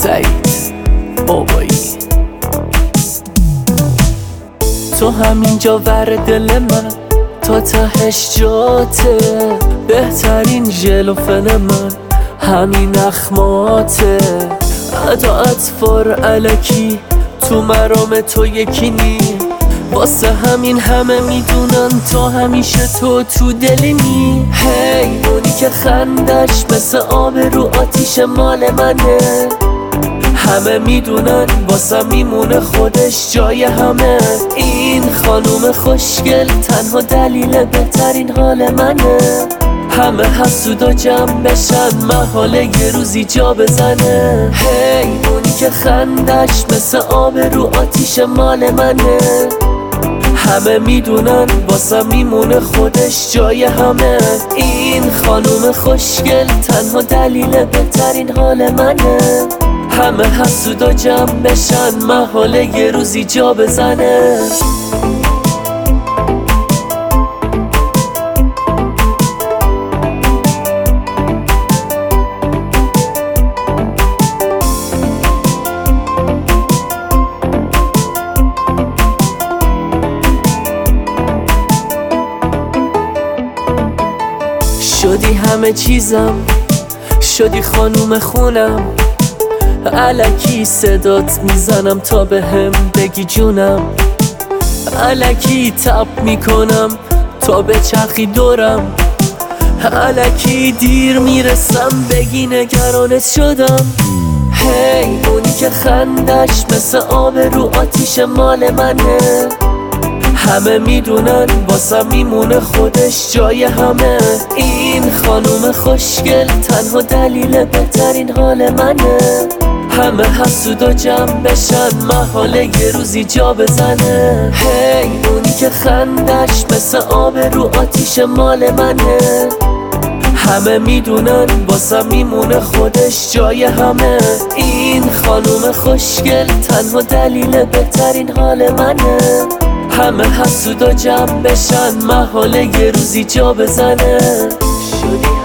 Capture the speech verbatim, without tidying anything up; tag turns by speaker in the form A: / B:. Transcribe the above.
A: سعید بابایی. تو همینجا ور دل من، تا تهش جاته، بهترین ژلوفن من همین اخماته. ادا اطفار علکی تو مرام تو یکی نی، واسه همین همه میدونن تو همیشه تو تو دلی نی. هی اونی که خندش مثل آب رو آتیش مال منه، همه میدونن واسه میمونه خودش جای همه. این خانوم خوشگل تنها دلیل بهترین حال منه. همه حسودا جمع بشن محاله یه روزی جا بزنه. هی اونی که خندش مثل آب رو آتیش مال منه، همه میدونن واسه میمونه خودش جای همه. این خانوم خوشگل تنها دلیل بهترین حال منه. همه حسودا جمع بشن محاله یه روزی جا بزنه. شدی همه چیزم، شدی خانوم خونم، الکی صدات میزنم تا به هم بگی جونم، الکی تپ میکنم تا به چرخی دورم، الکی دیر میرسم بگی نگرانت شدم. هی اونی که خندش مثل آب رو آتیش مال منه، همه میدونن واسه میمونه خودش جای همه. این خانوم خوشگل تنها دلیل بهترین حال منه. همه حسودا جمع بشن محاله یه روزی جا بزنه. هی اونی که خندش مثل آب رو آتیش مال منه، همه میدونن واسه میمونه خودش جای همه. این خانوم خوشگل تنها دلیل بهترین حال منه. همه حسودا جمع بشن محاله یه روزی جا بزنه. شدی